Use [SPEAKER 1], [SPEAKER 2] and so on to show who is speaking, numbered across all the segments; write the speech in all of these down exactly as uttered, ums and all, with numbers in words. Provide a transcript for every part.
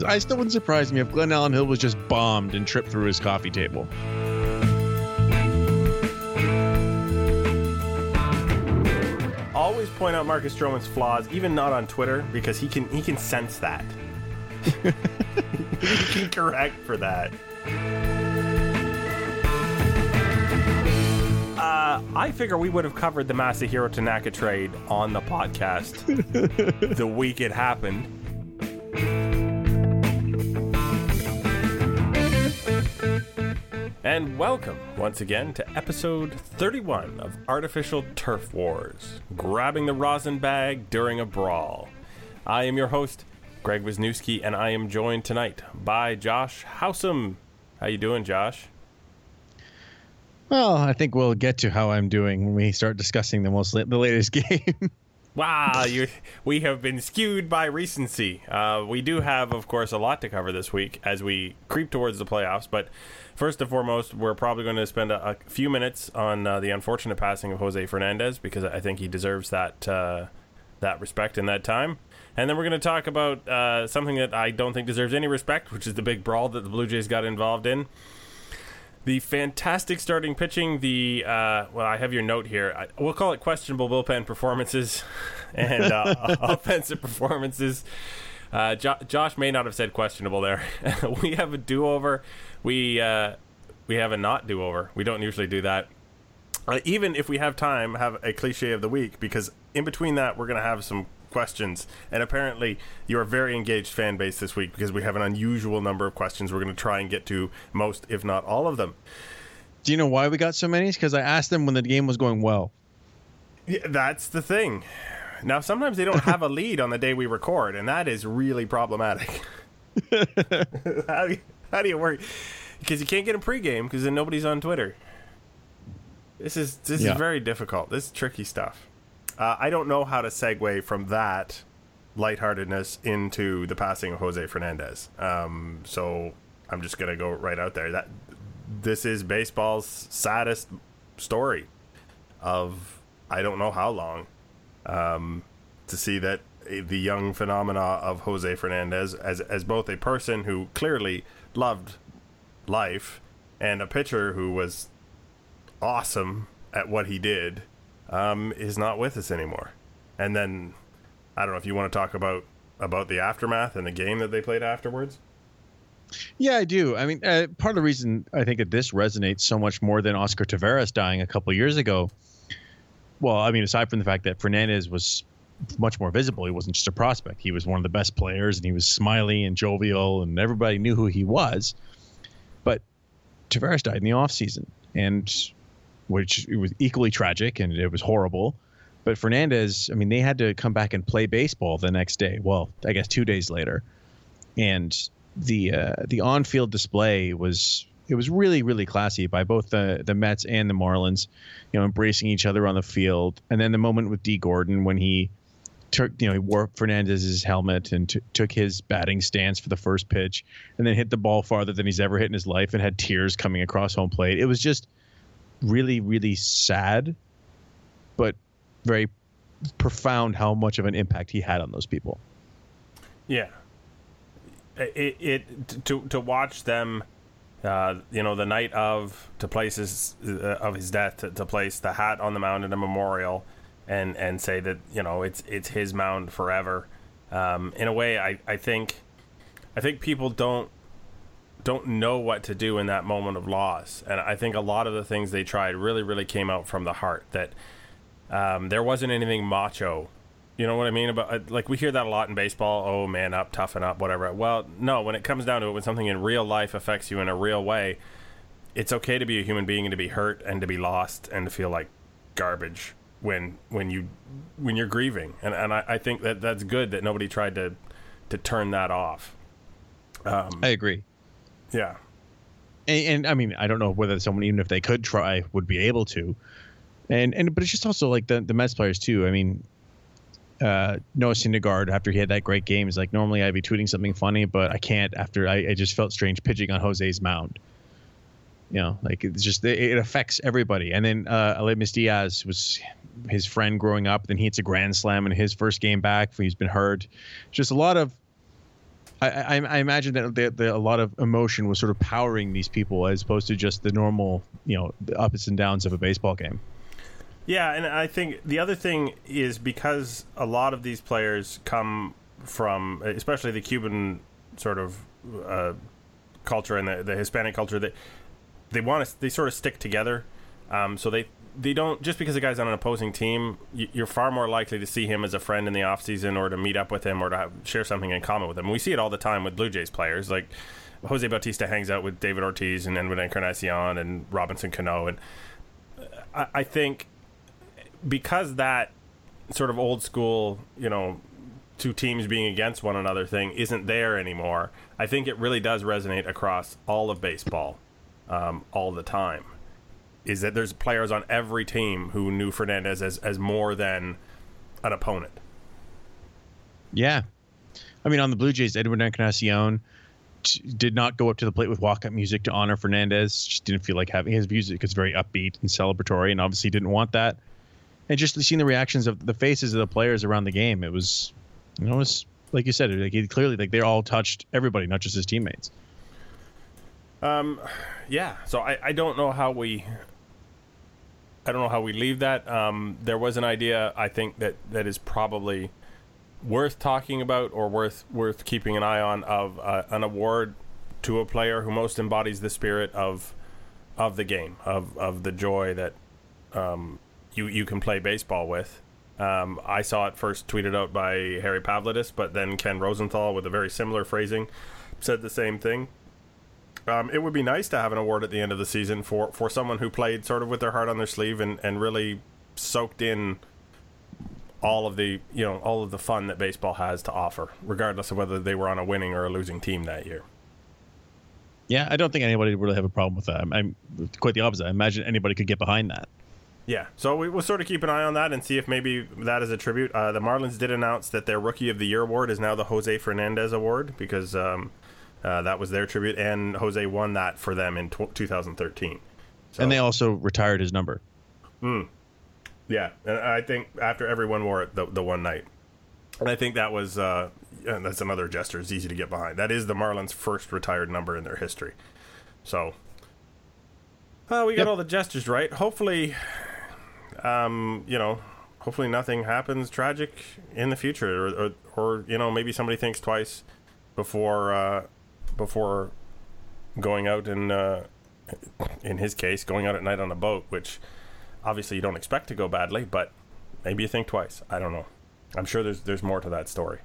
[SPEAKER 1] I still wouldn't surprise me if Glenn Allen Hill was just bombed and tripped through his coffee table.
[SPEAKER 2] Always point out Marcus Stroman's flaws, even not on Twitter, because he can he can sense that. He can correct for that. Uh, I figure we would have covered the Masahiro Tanaka trade on the podcast the week it happened. And welcome once again to episode thirty-one of Artificial Turf Wars, grabbing the rosin bag during a brawl. I am your host, Greg Wisniewski, and I am joined tonight by Josh Howsam. How you doing, Josh?
[SPEAKER 1] Well, I think we'll get to how I'm doing when we start discussing the most the latest game.
[SPEAKER 2] Wow, you, we have been skewed by recency. Uh, we do have, of course, a lot to cover this week as we creep towards the playoffs. But first and foremost, we're probably going to spend a, a few minutes on uh, the unfortunate passing of Jose Fernandez, because I think he deserves that uh, that respect in that time. And then we're going to talk about uh, something that I don't think deserves any respect, which is the big brawl that the Blue Jays got involved in. The fantastic starting pitching, the, uh, well, I have your note here. I, we'll call it questionable bullpen performances and uh, offensive performances. Uh, jo- Josh may not have said questionable there. We have a do-over. We, uh, we have a not do-over. We don't usually do that. Uh, even if we have time, have a cliche of the week, because in between that, we're going to have some questions, and apparently you're a very engaged fan base this week because we have an unusual number of questions. We're going to try and get to most, if not all of them.
[SPEAKER 1] Do you know why we got so many? Because I asked them when the game was going well.
[SPEAKER 2] Yeah, that's the thing. Now, sometimes they don't have a lead on the day we record, and that is really problematic. how, do you, how do you work? Because you can't get a pregame because then nobody's on Twitter. This is this yeah. is very difficult. This is tricky stuff. Uh, I don't know how to segue from that lightheartedness into the passing of Jose Fernandez. Um, so I'm just going to go right out there. That this is baseball's saddest story of I don't know how long. Um, to see that the young phenomena of Jose Fernandez as as both a person who clearly loved life and a pitcher who was awesome at what he did, um, is not with us anymore. And then, I don't know if you want to talk about, about the aftermath and the game that they played afterwards.
[SPEAKER 1] Yeah, I do. I mean, uh, part of the reason I think that this resonates so much more than Oscar Taveras dying a couple years ago, well, I mean, aside from the fact that Fernandez was much more visible, he wasn't just a prospect. He was one of the best players, and he was smiley and jovial, and everybody knew who he was. But Taveras died in the offseason, and which it was equally tragic, and it was horrible. But Fernandez, I mean, they had to come back and play baseball the next day. Well, I guess two days later. And the uh, the on-field display was it was really, really classy by both the, the Mets and the Marlins, you know, embracing each other on the field. And then the moment with D. Gordon when he took, you know, he wore Fernandez's helmet and t- took his batting stance for the first pitch, and then hit the ball farther than he's ever hit in his life and had tears coming across home plate. It was just really, really sad, but very profound how much of an impact he had on those people.
[SPEAKER 2] Yeah. It, it to to watch them, uh, you know, the night of, to place his, uh, of his death, to, to place the hat on the mound in a memorial and, and say that, you know, it's it's his mound forever. Um, in a way, I, I think I think people don't don't know what to do in that moment of loss. And I think a lot of the things they tried really, really came out from the heart, that um, there wasn't anything macho. You know what I mean? About, like, we hear that a lot in baseball. Oh, man up, toughen up, whatever. Well, no, when it comes down to it, when something in real life affects you in a real way, it's okay to be a human being and to be hurt and to be lost and to feel like garbage when when you when you're grieving. And and I, I think that that's good that nobody tried to to turn that off. Um,
[SPEAKER 1] I agree.
[SPEAKER 2] Yeah.
[SPEAKER 1] And, and I mean, I don't know whether someone, even if they could try, would be able to. And and but it's just also like the the Mets players too. I mean, uh, Noah Syndergaard, after he had that great game, is like, normally I'd be tweeting something funny, but I can't after I, I just felt strange pitching on Jose's mound. You know, like it's just, it affects everybody. And then uh, Aledmys Diaz was his friend growing up. Then he hits a grand slam in his first game back. He's been hurt. Just a lot of I, I, I imagine that the, the, a lot of emotion was sort of powering these people as opposed to just the normal, you know, the ups and downs of a baseball game.
[SPEAKER 2] Yeah, and I think the other thing is because a lot of these players come from, especially the Cuban sort of uh, culture and the, the Hispanic culture, that they want to, they sort of stick together. Um, so they they don't, just because a guy's on an opposing team, you're far more likely to see him as a friend in the off season or to meet up with him or to have, share something in common with him. We see it all the time with Blue Jays players. Like Jose Bautista hangs out with David Ortiz and Edwin Encarnacion and Robinson Cano. And I, I think because that sort of old school, you know, two teams being against one another thing isn't there anymore, I think it really does resonate across all of baseball um, all the time. Is that there's players on every team who knew Fernandez as, as more than an opponent.
[SPEAKER 1] Yeah. I mean, on the Blue Jays, Edwin Encarnacion t- did not go up to the plate with walk-up music to honor Fernandez. Just didn't feel like having his music is very upbeat and celebratory, and obviously didn't want that. And just seeing the reactions of the faces of the players around the game, it was, you know, it was like you said, like it clearly like they all touched everybody, not just his teammates.
[SPEAKER 2] Um, yeah. So I, I don't know how we... I don't know how we leave that. Um, there was an idea, I think, that, that is probably worth talking about or worth worth keeping an eye on, of uh, an award to a player who most embodies the spirit of of the game, of, of the joy that um, you you can play baseball with. Um, I saw it first tweeted out by Harry Pavlidis, but then Ken Rosenthal, with a very similar phrasing, said the same thing. Um, it would be nice to have an award at the end of the season for, for someone who played sort of with their heart on their sleeve and, and really soaked in all of the, you know, all of the fun that baseball has to offer, regardless of whether they were on a winning or a losing team that year.
[SPEAKER 1] Yeah, I don't think anybody would really have a problem with that. I'm, I'm quite the opposite. I imagine anybody could get behind that.
[SPEAKER 2] Yeah, so we will sort of keep an eye on that and see if maybe that is a tribute. Uh, the Marlins did announce that their Rookie of the Year award is now the Jose Fernandez Award because... Um, Uh, that was their tribute, and Jose won that for them in tw- two thousand thirteen. So,
[SPEAKER 1] and they also retired his number.
[SPEAKER 2] Mm, yeah, and I think after everyone wore it the, the one night. And I think that was, uh, and that's another gesture. It's easy to get behind. That is the Marlins' first retired number in their history. So, uh, we got yep. all the gestures right. Hopefully, um, you know, hopefully nothing happens tragic in the future, or, or, or you know, maybe somebody thinks twice before... Uh, before going out and uh, in his case going out at night on a boat, which obviously you don't expect to go badly, but maybe you think twice. I don't know. I'm sure there's there's more to that story.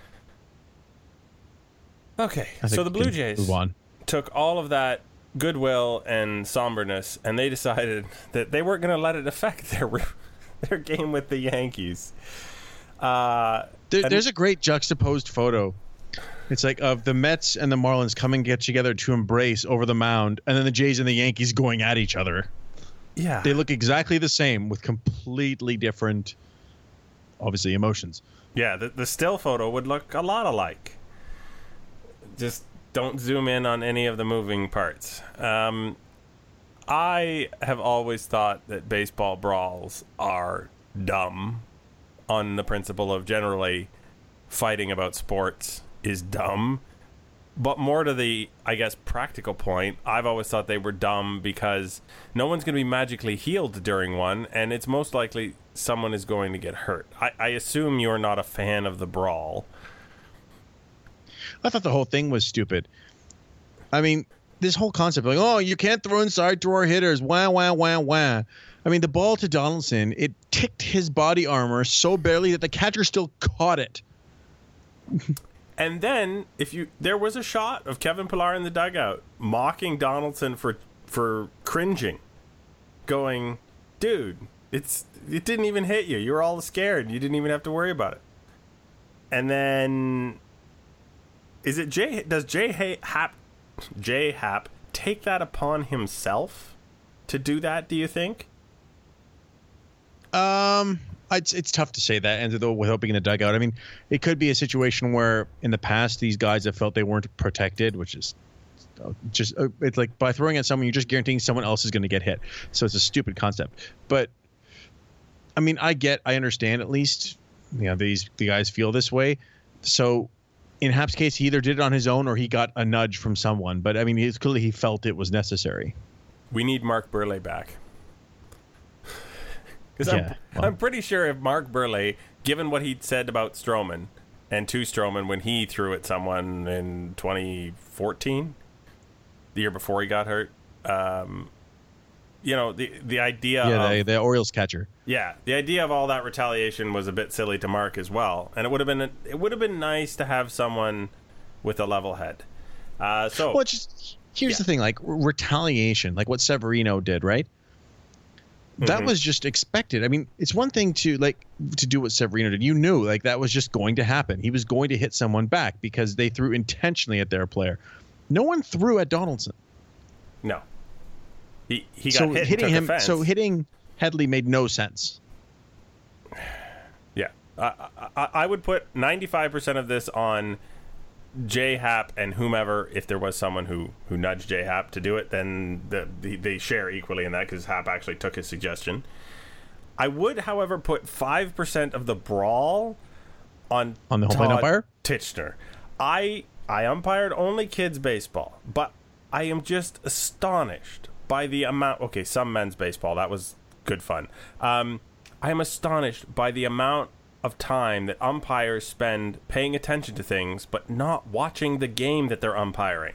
[SPEAKER 2] Okay, so the Blue Jays took all of that goodwill and somberness and they decided that they weren't going to let it affect their their game with the Yankees. Uh,
[SPEAKER 1] there, there's a great juxtaposed photo. It's like of the Mets and the Marlins coming get together to embrace over the mound, and then the Jays and the Yankees going at each other.
[SPEAKER 2] Yeah.
[SPEAKER 1] They look exactly the same with completely different, obviously, emotions.
[SPEAKER 2] Yeah, the, the still photo would look a lot alike. Just don't zoom in on any of the moving parts. Um, I have always thought that baseball brawls are dumb on the principle of generally fighting about sports is dumb, but more to the, I guess, practical point, I've always thought they were dumb because no one's going to be magically healed during one, and it's most likely someone is going to get hurt. I, I assume you're not a fan of the brawl.
[SPEAKER 1] I thought the whole thing was stupid. I mean, this whole concept, like, oh, you can't throw inside to our hitters, wah, wah, wah, wah. I mean, the ball to Donaldson, it ticked his body armor so barely that the catcher still caught it.
[SPEAKER 2] And then, if you, there was a shot of Kevin Pillar in the dugout mocking Donaldson for for cringing, going, "Dude, it's it didn't even hit you. You were all scared. You didn't even have to worry about it." And then, is it Jay? Does Jay Happ Jay Happ take that upon himself to do that? Do you think?
[SPEAKER 1] Um. It's it's tough to say that, and though without being in the dugout, I mean, it could be a situation where in the past these guys have felt they weren't protected, which is just it's like by throwing at someone, you're just guaranteeing someone else is going to get hit. So it's a stupid concept. But I mean, I get, I understand at least, you know, these the guys feel this way. So in Hap's case, he either did it on his own or he got a nudge from someone. But I mean, it's clearly he felt it was necessary.
[SPEAKER 2] We need Mark Burley back. Because
[SPEAKER 1] Yeah,
[SPEAKER 2] I'm,
[SPEAKER 1] well.
[SPEAKER 2] I'm pretty sure if Mark Burley, given what he'd said about Stroman and to Stroman when he threw at someone in twenty fourteen, the year before he got hurt, um, you know, the the idea
[SPEAKER 1] Yeah,
[SPEAKER 2] of,
[SPEAKER 1] the, the Orioles catcher.
[SPEAKER 2] yeah, the idea of all that retaliation was a bit silly to Mark as well, and it would have been it would have been nice to have someone with a level head. Uh, so
[SPEAKER 1] Well, just here's
[SPEAKER 2] Yeah.
[SPEAKER 1] the thing: like retaliation, like what Severino did, right? That
[SPEAKER 2] Mhm.
[SPEAKER 1] was just expected. I mean, it's one thing to like to do what Severino did. You knew like that was just going to happen. He was going to hit someone back because they threw intentionally at their player. No one threw at Donaldson.
[SPEAKER 2] no, he he got
[SPEAKER 1] so
[SPEAKER 2] hit and
[SPEAKER 1] hitting
[SPEAKER 2] took
[SPEAKER 1] him,
[SPEAKER 2] offense.
[SPEAKER 1] so hitting Headley made no sense.
[SPEAKER 2] Yeah, I, I, I would put ninety-five percent of this on J Hap and whomever. If there was someone who, who nudged J Hap to do it, then the, the, they share equally in that because Hap actually took his suggestion. I would, however, put five percent of the brawl on
[SPEAKER 1] On the home plate
[SPEAKER 2] Todd
[SPEAKER 1] umpire?
[SPEAKER 2] Titchener. I I umpired only kids baseball, but I am just astonished by the amount. Okay, some men's baseball, that was good fun. Um, I am astonished by the amount of time that umpires spend paying attention to things, but not watching the game that they're umpiring.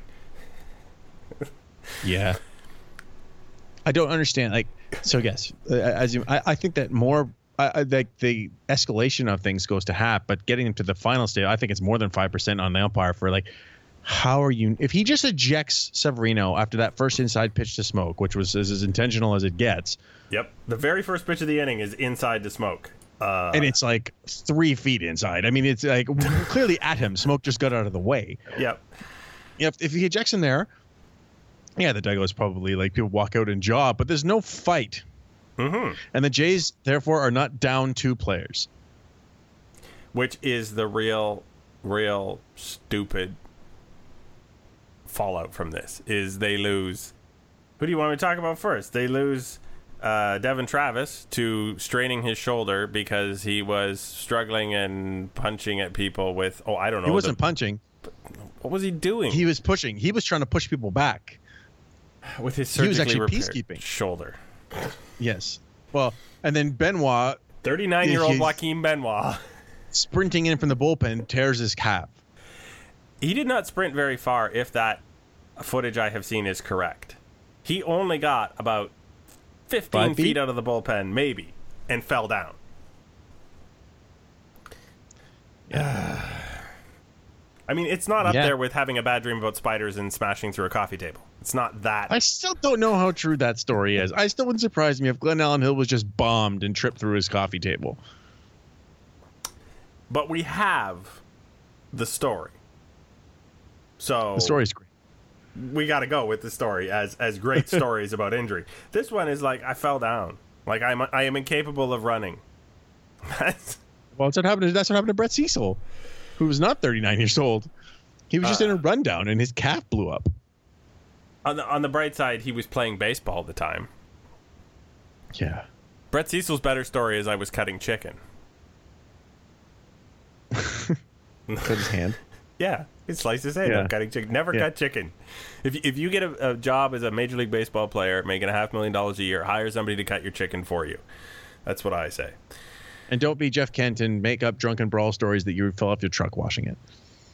[SPEAKER 1] Yeah. I don't understand. Like, so yes, uh, as you, I, I think that more, I, I, like the escalation of things goes to Hap, but getting him to the final stage, I think it's more than five percent on the umpire for like, how are you, if he just ejects Severino after that first inside pitch to Smoke, which was as, as intentional as it gets,
[SPEAKER 2] Yep. The very first pitch of the inning is inside to Smoke. Uh,
[SPEAKER 1] and it's like three feet inside. I mean, it's like clearly at him. Smoke just got out of the way.
[SPEAKER 2] yep.
[SPEAKER 1] If, if he ejects him there, yeah, the Douglas probably like people walk out and jaw, but there's no fight.
[SPEAKER 2] Mm-hmm.
[SPEAKER 1] And the Jays, therefore, are not down two players.
[SPEAKER 2] Which is the real, real stupid fallout from this, is they lose. Who do you want me to talk about first? They lose uh, Devin Travis to straining his shoulder because he was struggling and punching at people with, oh, I don't know.
[SPEAKER 1] He wasn't
[SPEAKER 2] the,
[SPEAKER 1] punching.
[SPEAKER 2] what was he doing?
[SPEAKER 1] He was pushing. He was trying to push people back.
[SPEAKER 2] with his
[SPEAKER 1] he was
[SPEAKER 2] surgically
[SPEAKER 1] actually
[SPEAKER 2] repaired
[SPEAKER 1] peacekeeping.
[SPEAKER 2] shoulder.
[SPEAKER 1] Yes. Well, and then Benoit,
[SPEAKER 2] thirty-nine-year-old
[SPEAKER 1] He's-
[SPEAKER 2] Joaquin Benoit.
[SPEAKER 1] sprinting in from the bullpen, tears his calf.
[SPEAKER 2] He did not sprint very far, if that footage I have seen is correct. He only got about fifteen
[SPEAKER 1] Five
[SPEAKER 2] feet?
[SPEAKER 1] feet
[SPEAKER 2] out of the bullpen, maybe, and fell down. I mean, it's not up
[SPEAKER 1] Yeah.
[SPEAKER 2] there with having a bad dream about spiders and smashing through a coffee table. It's not that.
[SPEAKER 1] I still don't know how true that story is. I still wouldn't surprise me if Glenn Allen Hill was just bombed and tripped through his coffee table.
[SPEAKER 2] But we have the story. So
[SPEAKER 1] The story's great.
[SPEAKER 2] we got to go with the story as as great stories about injury. This one is like, I fell down. Like, I'm I am incapable of running. That's
[SPEAKER 1] Well, that's what happened. To, that's what happened to Brett Cecil, who was not thirty-nine years old. He was just
[SPEAKER 2] Uh.
[SPEAKER 1] in a rundown and his calf blew up.
[SPEAKER 2] on the on the bright side, he was playing baseball at the time.
[SPEAKER 1] Yeah.
[SPEAKER 2] Brett Cecil's better story is I was cutting chicken.
[SPEAKER 1] Cut his hand.
[SPEAKER 2] Yeah, he sliced his hand.
[SPEAKER 1] Yeah.
[SPEAKER 2] I'm cutting chicken. Never
[SPEAKER 1] Yeah.
[SPEAKER 2] cut chicken. If if you get a, a job as a major league baseball player making a half million dollars a year, hire somebody to cut your chicken for you. That's what I say.
[SPEAKER 1] And don't be Jeff Kent and make up drunken brawl stories that you fill off your truck washing it.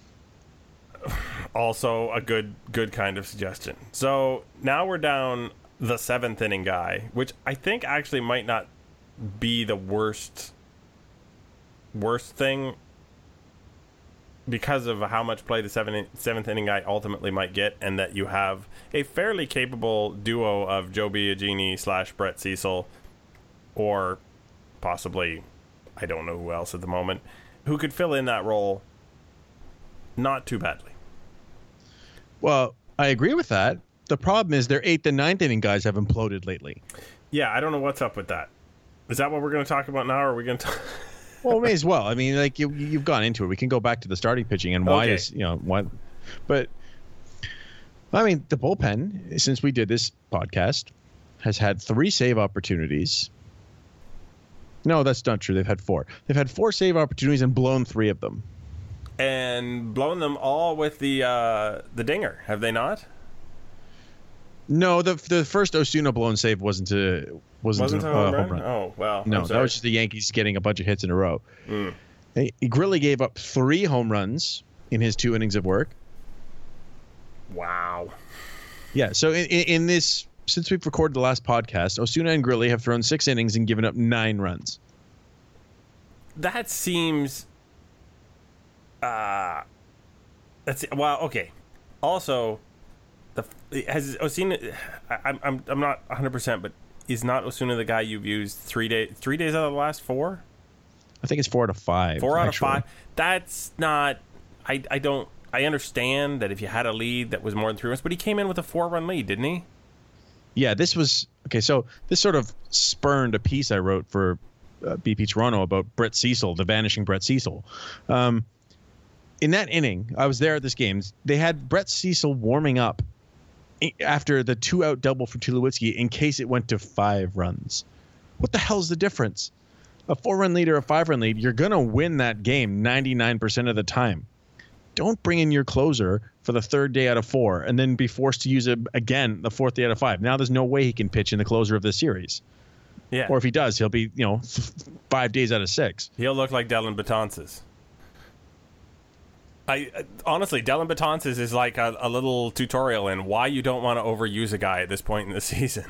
[SPEAKER 2] Also a good good kind of suggestion. So now we're down the seventh inning guy, which I think actually might not be the worst worst thing because of how much play the seven, seventh inning guy ultimately might get, and that you have a fairly capable duo of Joe Biagini slash Brett Cecil, or possibly, I don't know who else at the moment, who could fill in that role not too badly.
[SPEAKER 1] Well, I agree with that. The problem is their eighth and ninth inning guys have imploded lately.
[SPEAKER 2] Yeah, I don't know what's up with that. Is that what we're going to talk about now, or are we going to talk...
[SPEAKER 1] Well, may as well. I mean, like you, you've gone into it. We can go back to the starting pitching and why
[SPEAKER 2] Okay.
[SPEAKER 1] is you know why, but I mean the bullpen since we did this podcast has had three save opportunities. No, that's not true. They've had four. They've had four save opportunities and blown three of them.
[SPEAKER 2] and blown them all with the uh, the dinger, have they not?
[SPEAKER 1] No, the the first Osuna blown save wasn't a wasn't,
[SPEAKER 2] Wasn't
[SPEAKER 1] a,
[SPEAKER 2] a home,
[SPEAKER 1] uh,
[SPEAKER 2] run?
[SPEAKER 1] home run.
[SPEAKER 2] Oh, well.
[SPEAKER 1] No,
[SPEAKER 2] I'm
[SPEAKER 1] that
[SPEAKER 2] sorry.
[SPEAKER 1] was just the Yankees getting a bunch of hits in a row.
[SPEAKER 2] Mm.
[SPEAKER 1] Hey, Grilli gave up three home runs in his two innings of work.
[SPEAKER 2] Wow.
[SPEAKER 1] Yeah, so in, in, in this, since we've recorded the last podcast, Osuna and Grilli have thrown six innings and given up nine runs.
[SPEAKER 2] That seems... Uh, that's well, okay. Also, the has Osuna... I, I'm I'm I'm not one hundred percent, but is not Osuna the guy you've used three days three days out of the last four?
[SPEAKER 1] I think it's four out of five.
[SPEAKER 2] Four out
[SPEAKER 1] actually.
[SPEAKER 2] of five. That's not. I I don't. I understand that if you had a lead that was more than three runs, but he came in with a four-run lead, didn't he?
[SPEAKER 1] Yeah, this was okay. So this sort of spurned a piece I wrote for uh, B P Toronto about Brett Cecil, the vanishing Brett Cecil. Um, in that inning, I was there at this game. They had Brett Cecil warming up after the two-out double for Tulowitzki in case it went to five runs. What the hell's the difference? A four-run lead or a five-run lead, you're going to win that game ninety-nine percent of the time. Don't bring in your closer for the third day out of four and then be forced to use it again the fourth day out of five. Now there's no way he can pitch in the closer of the series.
[SPEAKER 2] Yeah.
[SPEAKER 1] Or if he does, he'll be, you know, f- five days out of six.
[SPEAKER 2] He'll look like Dylan Betances. I honestly, Dylan Betances is like a, a little tutorial in why you don't want to overuse a guy at this point in the season.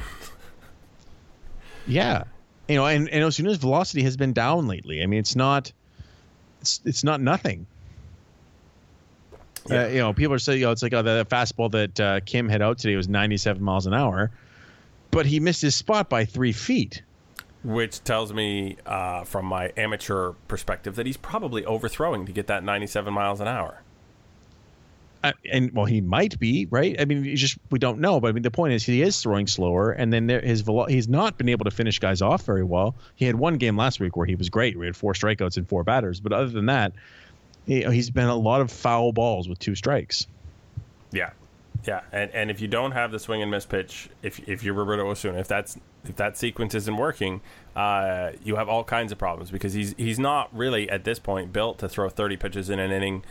[SPEAKER 1] Yeah. You know, and, and Osuna's velocity has been down lately. I mean, it's not it's it's not nothing. Yeah. Uh, you know, people are saying, you know, it's like oh, the fastball that uh, Kim hit out today was ninety-seven miles an hour, but he missed his spot by three feet.
[SPEAKER 2] Which tells me, uh, from my amateur perspective, that he's probably overthrowing to get that ninety-seven miles an hour.
[SPEAKER 1] Uh, and well, he might be, right? I mean, you just we don't know. But I mean, the point is, he is throwing slower, and then there, his velo- he's not been able to finish guys off very well. He had one game last week where he was great. We had four strikeouts and four batters, but other than that, he, he's been a lot of foul balls with two strikes.
[SPEAKER 2] Yeah, yeah, and and if you don't have the swing and miss pitch, if if you're Roberto Osuna, if that's if that sequence isn't working, uh, you have all kinds of problems because he's he's not really at this point built to throw thirty pitches in an inning.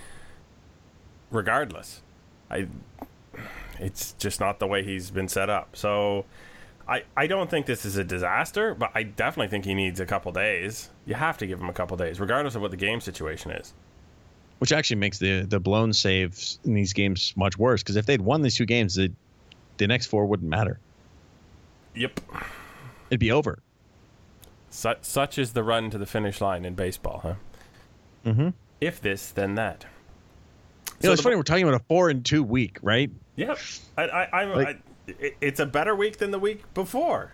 [SPEAKER 2] Regardless, I it's just not the way he's been set up. So I I don't think this is a disaster, but I definitely think he needs a couple days. You have to give him a couple days, regardless of what the game situation is.
[SPEAKER 1] Which actually makes the the blown saves in these games much worse because if they'd won these two games, the the next four wouldn't matter.
[SPEAKER 2] Yep,
[SPEAKER 1] it'd be over.
[SPEAKER 2] Such such is the run to the finish line in baseball, huh?
[SPEAKER 1] Mm-hmm.
[SPEAKER 2] If this, then that.
[SPEAKER 1] You know,
[SPEAKER 2] So
[SPEAKER 1] it's
[SPEAKER 2] the,
[SPEAKER 1] funny we're talking about a four and two week, right?
[SPEAKER 2] Yep. I, I, I'm,
[SPEAKER 1] Like-
[SPEAKER 2] I, it- it's a better week than the week before.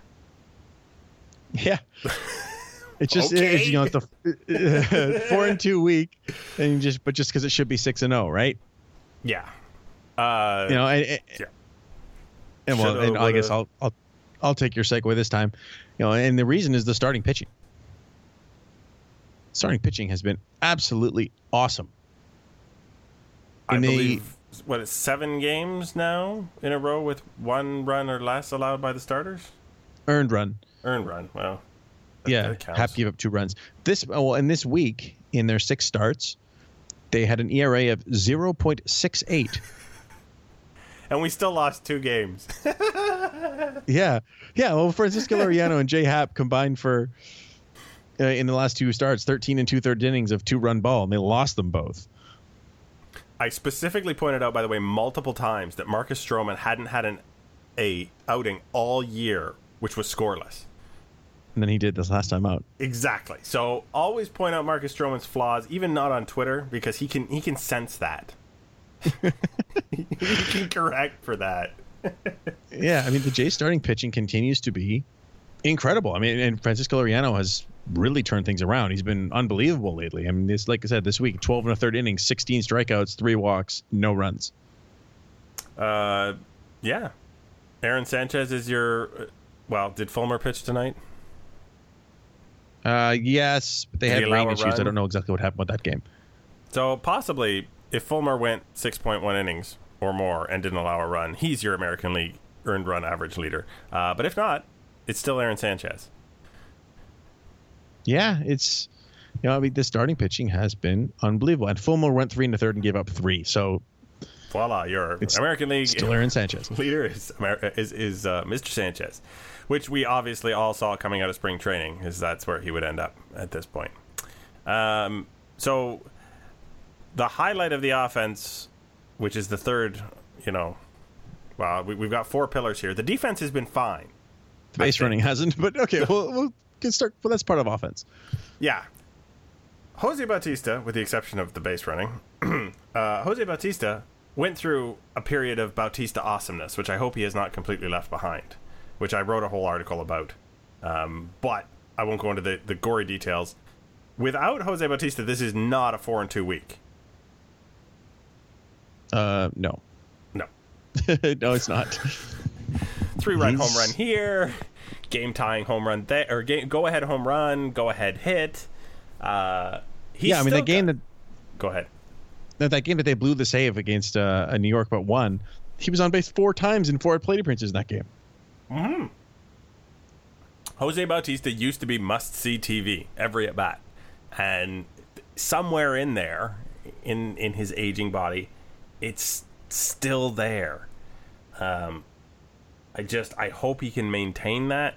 [SPEAKER 1] Yeah. It's just
[SPEAKER 2] Okay.
[SPEAKER 1] it's, you know it's the four and two week, and you just but just because it should be six and zero, right?
[SPEAKER 2] Yeah. Uh,
[SPEAKER 1] You know, and, and,
[SPEAKER 2] yeah.
[SPEAKER 1] and well,
[SPEAKER 2] Shoulda,
[SPEAKER 1] and I guess
[SPEAKER 2] woulda.
[SPEAKER 1] I'll I'll I'll take your segue this time. You know, and the reason is the starting pitching. Starting pitching has been absolutely awesome.
[SPEAKER 2] I
[SPEAKER 1] in the-
[SPEAKER 2] believe what it's seven games now in a row with one run or less allowed by the starters.
[SPEAKER 1] Earned run.
[SPEAKER 2] Earned run. Well, that,
[SPEAKER 1] Yeah,
[SPEAKER 2] that counts.
[SPEAKER 1] have to give up two runs. This oh, well, in this week in their six starts, they had an E R A of zero point six eight.
[SPEAKER 2] And we still lost two games.
[SPEAKER 1] Yeah, yeah. Well, Francisco Liriano and Jay Happ combined for uh, in the last two starts, thirteen and two thirds innings of two run ball, and they lost them both.
[SPEAKER 2] I specifically pointed out, by the way, multiple times that Marcus Stroman hadn't had an a outing all year, which was scoreless.
[SPEAKER 1] And then he did this last time out.
[SPEAKER 2] Exactly. So always point out Marcus Stroman's flaws, even not on Twitter, because he can he can sense that. He can correct for that.
[SPEAKER 1] Yeah, I mean the Jays starting pitching continues to be incredible. I mean, and Francisco Liriano has really turned things around. He's been unbelievable lately. I mean, this, like I said, this week, twelve and a third innings, sixteen strikeouts, three walks, no runs.
[SPEAKER 2] Uh, yeah. Aaron Sanchez is your. Well, did Fulmer pitch tonight?
[SPEAKER 1] Uh, yes, but they
[SPEAKER 2] Did
[SPEAKER 1] had
[SPEAKER 2] he allow
[SPEAKER 1] rain
[SPEAKER 2] a
[SPEAKER 1] issues.
[SPEAKER 2] run?
[SPEAKER 1] I don't know exactly what happened with that game.
[SPEAKER 2] So possibly, if Fulmer went six point one innings or more and didn't allow a run, he's your American League earned run average leader. Uh, but if not, it's still Aaron Sanchez.
[SPEAKER 1] Yeah, it's you know, I mean, the starting pitching has been unbelievable. And Fulmer went three in the third and gave up three. So,
[SPEAKER 2] voila, your American League
[SPEAKER 1] still Aaron Sanchez
[SPEAKER 2] leader is is, is uh, Mister Sanchez, which we obviously all saw coming out of spring training, is that's where he would end up at this point. Um, so, the highlight of the offense, which is the third, you know, well, we, we've got four pillars here. The defense has been fine.
[SPEAKER 1] The base running hasn't, but okay, we'll, we'll get start. Well, that's part of offense.
[SPEAKER 2] Yeah. Jose Bautista, with the exception of the base running, uh, Jose Bautista went through a period of Bautista awesomeness, which I hope he has not completely left behind, which I wrote a whole article about. Um, but I won't go into the, the gory details. Without Jose Bautista, this is not a four and two week.
[SPEAKER 1] Uh, no.
[SPEAKER 2] No.
[SPEAKER 1] No, it's not.
[SPEAKER 2] Three-run
[SPEAKER 1] He's...
[SPEAKER 2] home run here, game-tying home run there, or game, go-ahead home run, go-ahead hit. Uh,
[SPEAKER 1] yeah, I mean, that game
[SPEAKER 2] got...
[SPEAKER 1] that...
[SPEAKER 2] Go ahead.
[SPEAKER 1] That, that game that they blew the save against uh, New York but won, he was on base four times in four plate appearances in that game.
[SPEAKER 2] Mm-hmm. Jose Bautista used to be must-see T V every at-bat. And somewhere in there, in, in his aging body, it's still there. Um, I just, I hope he can maintain that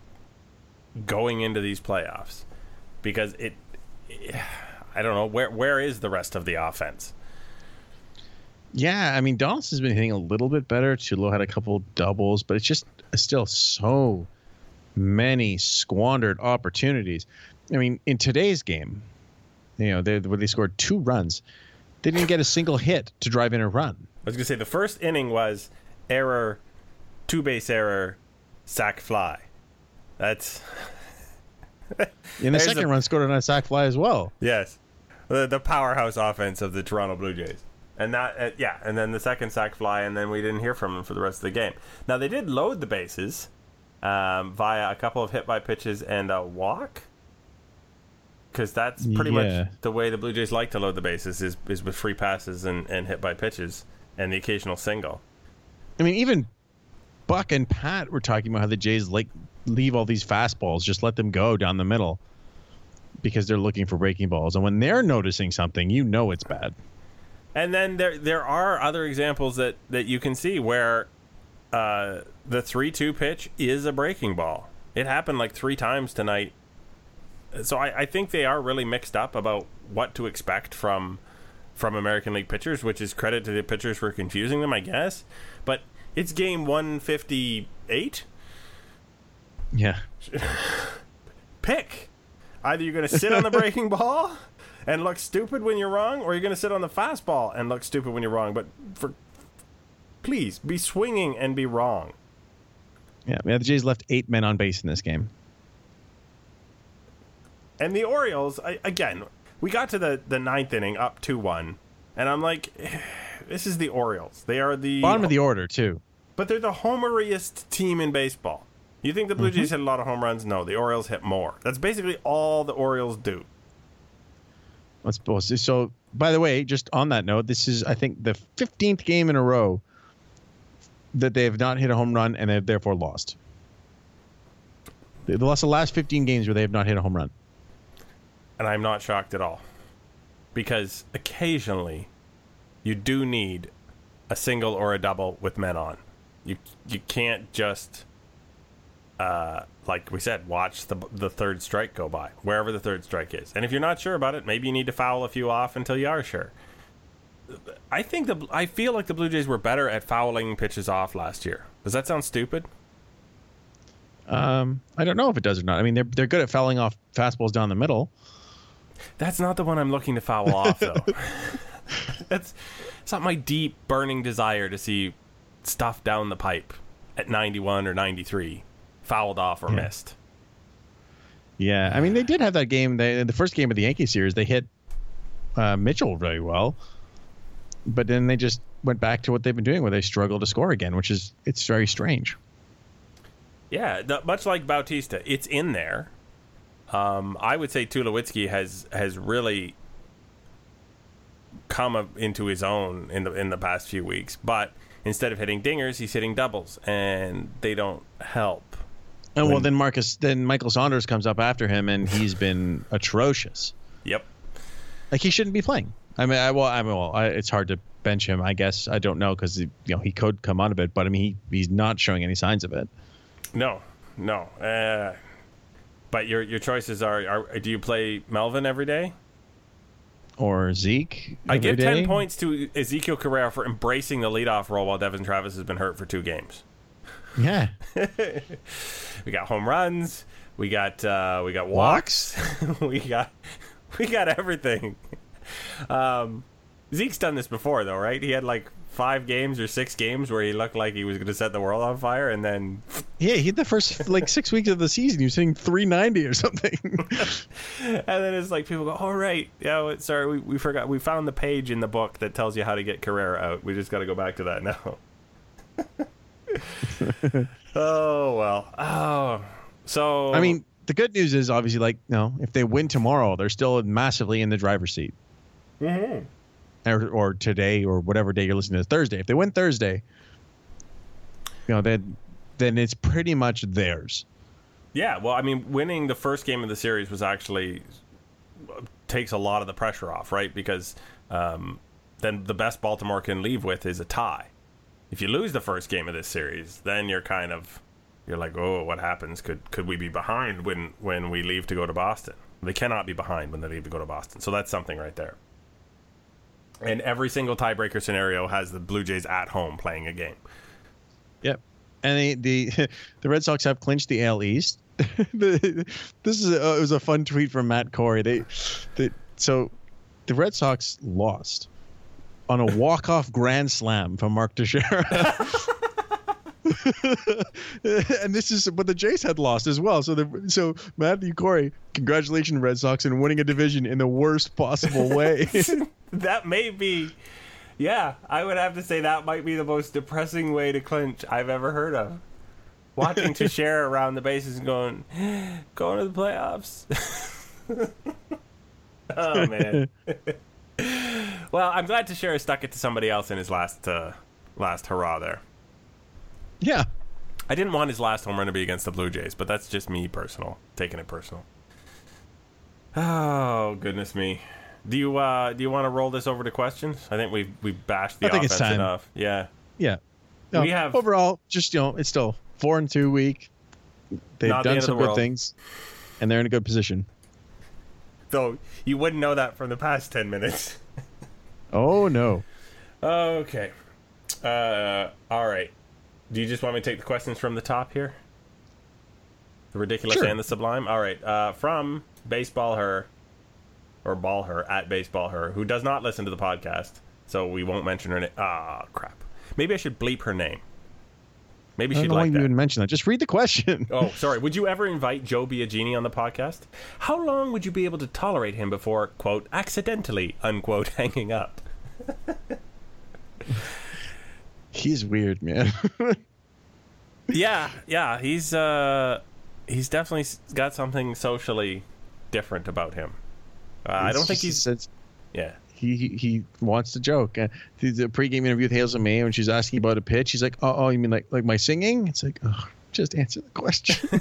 [SPEAKER 2] going into these playoffs. Because it, it I don't know, where where is the rest of the offense?
[SPEAKER 1] Yeah, I mean, Donaldson's been hitting a little bit better. Tulo had a couple doubles, but it's just still so many squandered opportunities. I mean, in today's game, you know, they, where they scored two runs, they didn't get a single hit to drive in a run.
[SPEAKER 2] I was going to say, the first inning was error, two-base error, sac fly. That's...
[SPEAKER 1] In the second a, run, scored on a sac fly as well.
[SPEAKER 2] Yes. The, the powerhouse offense of the Toronto Blue Jays. And that, uh, yeah, and then the second sac fly, and then we didn't hear from them for the rest of the game. Now, they did load the bases um, via a couple of hit-by pitches and a walk. Because that's pretty
[SPEAKER 1] yeah.
[SPEAKER 2] much the way the Blue Jays like to load the bases, is, is with free passes and, and hit-by pitches and the occasional single.
[SPEAKER 1] I mean, even Buck and Pat were talking about how the Jays like leave all these fastballs, just let them go down the middle because they're looking for breaking balls. And when they're noticing something, you know it's bad.
[SPEAKER 2] And then there there are other examples that, that you can see where uh, the three two pitch is a breaking ball. It happened like three times tonight. So I, I think they are really mixed up about what to expect from from American League pitchers, which is credit to the pitchers for confusing them, I guess. But it's game one fifty-eight.
[SPEAKER 1] Yeah.
[SPEAKER 2] Pick. Either you're going to sit on the breaking ball and look stupid when you're wrong, or you're going to sit on the fastball and look stupid when you're wrong. But for please, be swinging and be wrong.
[SPEAKER 1] Yeah, yeah, the Jays left eight men on base in this game.
[SPEAKER 2] And the Orioles, I, again, we got to the, the ninth inning up two one, and I'm like, this is the Orioles. They are the...
[SPEAKER 1] Bottom of the order, too.
[SPEAKER 2] But they're the homeriest team in baseball. You think the Blue Jays mm-hmm. hit a lot of home runs? No, the Orioles hit more. That's basically all the Orioles do.
[SPEAKER 1] Let's post this. So, by the way, just on that note, this is, I think, the fifteenth game in a row that they have not hit a home run and they have therefore lost. They lost the last fifteen games where they have not hit a home run.
[SPEAKER 2] And I'm not shocked at all. Because occasionally you do need a single or a double with men on. You you can't just, uh, like we said, watch the the third strike go by, wherever the third strike is. And if you're not sure about it, maybe you need to foul a few off until you are sure. I think the I feel like the Blue Jays were better at fouling pitches off last year. Does that sound stupid?
[SPEAKER 1] Um, I don't know if it does or not. I mean, they're they're good at fouling off fastballs down the middle.
[SPEAKER 2] That's not the one I'm looking to foul off, though. That's it's not my deep, burning desire to see stuff down the pipe at ninety-one or ninety-three fouled off or
[SPEAKER 1] yeah.
[SPEAKER 2] missed.
[SPEAKER 1] Yeah, I mean, they did have that game. They, in the first game of the Yankee series, they hit uh, Mitchell very well. But then they just went back to what they've been doing, where they struggle to score again, which is it's very strange.
[SPEAKER 2] Yeah, the, much like Bautista, it's in there. Um, I would say Tulowitzki has has really come up into his own in the in the past few weeks. But instead of hitting dingers, he's hitting doubles, and they don't help.
[SPEAKER 1] And when, well, then Marcus, then Michael Saunders comes up after him, and he's been atrocious.
[SPEAKER 2] Yep.
[SPEAKER 1] Like he shouldn't be playing. I mean, I, well, I mean, well, I, it's hard to bench him. I guess I don't know because you know he could come on a bit, but I mean, he, he's not showing any signs of it.
[SPEAKER 2] No, no. Uh, but your your choices are, are: do you play Melvin every day?
[SPEAKER 1] Or Zeke.
[SPEAKER 2] I give
[SPEAKER 1] day.
[SPEAKER 2] ten points to Ezekiel Carrera for embracing the leadoff role while Devin Travis has been hurt for two games.
[SPEAKER 1] Yeah.
[SPEAKER 2] We got home runs. We got uh, we got walks. walks? we got we got everything. Um, Zeke's done this before though, right? He had like five games or six games where he looked like he was going to set the world on fire, and then
[SPEAKER 1] yeah, he had the first like six weeks of the season. He was hitting three ninety or something.
[SPEAKER 2] And then it's like people go, "Oh right, yeah, sorry, we, we forgot. We found the page in the book that tells you how to get Carrera out. We just got to go back to that now." Oh well. Oh, so
[SPEAKER 1] I mean, the good news is obviously like no, if they win tomorrow, they're still massively in the driver's seat.
[SPEAKER 2] Mm-hmm.
[SPEAKER 1] Or, or today or whatever day you're listening to Thursday. If they win Thursday, you know, then then it's pretty much theirs.
[SPEAKER 2] Yeah, well, I mean, winning the first game of the series was actually takes a lot of the pressure off, right? Because um, then the best Baltimore can leave with is a tie. If you lose the first game of this series, then you're kind of you're like, oh, what happens? Could could we be behind when when we leave to go to Boston? They cannot be behind when they leave to go to Boston. So that's something right there. And every single tiebreaker scenario has the Blue Jays at home playing a game.
[SPEAKER 1] Yep. And the the, the Red Sox have clinched the A L East. the, this is a, it was a fun tweet from Matt Corey. They, they so the Red Sox lost on a walk-off grand slam from Mark Teixeira. And this is but the Jays had lost as well. So the so Matthew Corey, congratulations Red Sox in winning a division in the worst possible way.
[SPEAKER 2] That may be, yeah, I would have to say that might be the most depressing way to clinch I've ever heard of. Watching Teixeira around the bases and going, going to the playoffs. Oh, man. Well, I'm glad Teixeira stuck it to somebody else in his last uh, last hurrah there.
[SPEAKER 1] Yeah.
[SPEAKER 2] I didn't want his last home run to be against the Blue Jays, but that's just me personal, taking it personal. Oh, goodness me. Do you uh, do you want to roll this over to questions? I think we've we bashed the
[SPEAKER 1] I think
[SPEAKER 2] offense
[SPEAKER 1] it's time.
[SPEAKER 2] enough. Yeah.
[SPEAKER 1] Yeah. No,
[SPEAKER 2] we have
[SPEAKER 1] overall just you know it's still four and two week. They've
[SPEAKER 2] Not the
[SPEAKER 1] done
[SPEAKER 2] end of
[SPEAKER 1] some
[SPEAKER 2] the
[SPEAKER 1] good
[SPEAKER 2] world.
[SPEAKER 1] things, and they're in a good position.
[SPEAKER 2] Though you wouldn't know that from the past ten minutes.
[SPEAKER 1] Oh no.
[SPEAKER 2] Okay. Uh, all right. Do you just want me to take the questions from the top here? The ridiculous
[SPEAKER 1] Sure.
[SPEAKER 2] and the sublime. All right. Uh, from Baseball Her. Or Ball Her, at Baseball Her, who does not listen to the podcast, so we won't mention her name. Ah, crap. Maybe I should bleep her name. Maybe
[SPEAKER 1] I don't
[SPEAKER 2] she'd
[SPEAKER 1] know why
[SPEAKER 2] like
[SPEAKER 1] you
[SPEAKER 2] that.
[SPEAKER 1] even mention that. Just read the question.
[SPEAKER 2] Oh, sorry. Would you ever invite Joe Biagini on the podcast? How long would you be able to tolerate him before, quote, accidentally, unquote, hanging up?
[SPEAKER 1] He's weird, man.
[SPEAKER 2] Yeah, yeah. He's, uh, he's definitely got something socially different about him. Uh, I don't think he's...
[SPEAKER 1] It's,
[SPEAKER 2] Yeah.
[SPEAKER 1] he, he he wants to joke. Uh, the, the pregame interview with Hazel May when she's asking about a pitch, he's like, "Oh, oh, you mean like like my singing?" It's like, oh, just answer the question.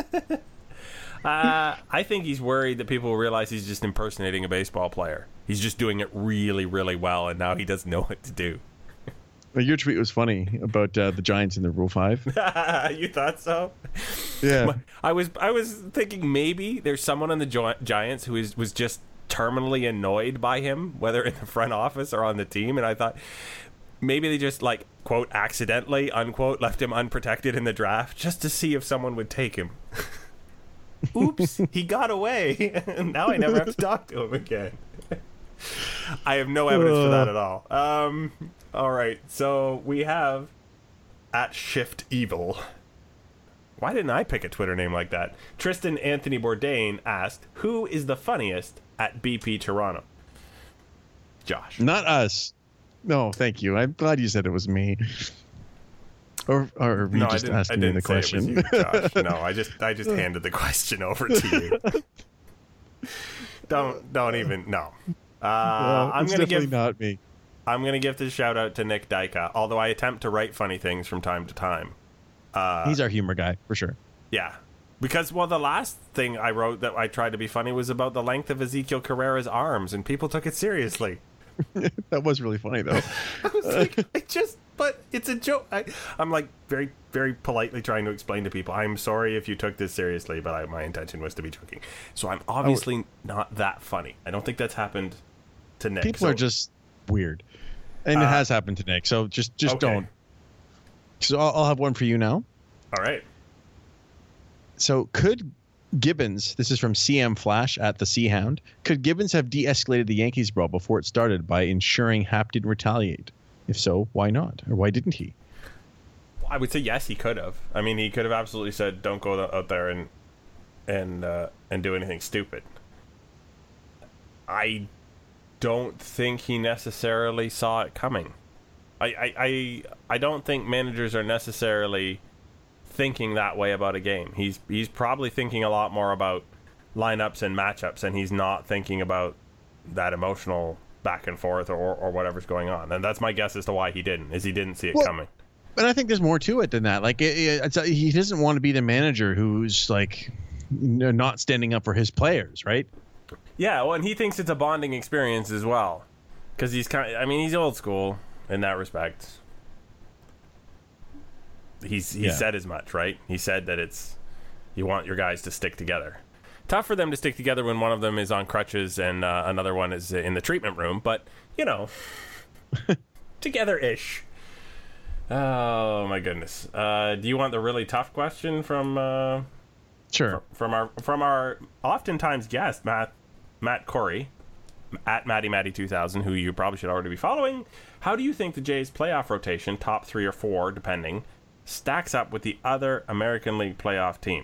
[SPEAKER 2] uh, I think he's worried that people will realize he's just impersonating a baseball player. He's just doing it really, really well, and now he doesn't know what to do.
[SPEAKER 1] Well, your tweet was funny about uh, the Giants in the Rule Five.
[SPEAKER 2] You thought so?
[SPEAKER 1] Yeah,
[SPEAKER 2] I was I was thinking maybe there's someone on the Gi- Giants who is was just terminally annoyed by him, whether in the front office or on the team, and I thought maybe they just like quote accidentally unquote left him unprotected in the draft just to see if someone would take him. Oops, he got away. Now I never have to talk to him again. I have no evidence for that at all. Um, all right, so we have at Shift Evil. Why didn't I pick a Twitter name like that? Tristan Anthony Bourdain asked, who is the funniest at B P Toronto? Josh.
[SPEAKER 1] not us. No, thank you. I'm glad you said it was me. Or or were you
[SPEAKER 2] No, I
[SPEAKER 1] just
[SPEAKER 2] didn't, I
[SPEAKER 1] asking me
[SPEAKER 2] didn't
[SPEAKER 1] the
[SPEAKER 2] say
[SPEAKER 1] question?
[SPEAKER 2] it was you, Josh. No, I just I just handed the question over to you. don't don't even no. Uh,
[SPEAKER 1] Well,
[SPEAKER 2] I'm
[SPEAKER 1] it's
[SPEAKER 2] gonna
[SPEAKER 1] definitely
[SPEAKER 2] give
[SPEAKER 1] not me.
[SPEAKER 2] I'm gonna give this shout out to Nick Dyka, although I attempt to write funny things from time to time. Uh,
[SPEAKER 1] He's our humor guy for sure.
[SPEAKER 2] Yeah. Because, well, the last thing I wrote that I tried to be funny was about the length of Ezekiel Carrera's arms, and people took it seriously.
[SPEAKER 1] That was really funny, though.
[SPEAKER 2] I was like, I just, but it's a joke. I, I'm like very, very politely trying to explain to people, I'm sorry if you took this seriously, but I, my intention was to be joking. So I'm obviously oh. not that funny. I don't think that's happened to Nick.
[SPEAKER 1] People
[SPEAKER 2] so,
[SPEAKER 1] are just weird. And uh, it has happened to Nick, so just, just okay. don't. So I'll, I'll have one for you now.
[SPEAKER 2] All right.
[SPEAKER 1] So could Gibbons, this is from C M Flash at the Sea Hound, could Gibbons have de-escalated the Yankees brawl before it started by ensuring Happ didn't retaliate? If so, why not? Or why didn't he?
[SPEAKER 2] I would say yes, he could have. I mean, he could have absolutely said, don't go out there and and uh, and do anything stupid. I don't think he necessarily saw it coming. I, I, I, I don't think managers are necessarily thinking that way about a game. He's he's probably thinking a lot more about lineups and matchups, and he's not thinking about that emotional back and forth or, or whatever's going on. And that's my guess as to why he didn't, is he didn't see it well, coming.
[SPEAKER 1] But I think there's more to it than that. Like it, it's, he doesn't want to be the manager who's like not standing up for his players, right?
[SPEAKER 2] Yeah, well, and he thinks it's a bonding experience as well, because he's kind of, I mean, he's old school in that respect. He's he yeah. said as much, right? He said that it's you want your guys to stick together. Tough for them to stick together when one of them is on crutches and uh, another one is in the treatment room, but you know, together-ish. Oh my goodness! Uh, do you want the really tough question from? Uh,
[SPEAKER 1] sure.
[SPEAKER 2] From our from our oftentimes guest Matt Matt Corey at Matty Matty two thousand, who you probably should already be following. How do you think the Jays' playoff rotation, top three or four, depending, stacks up with the other American League playoff teams?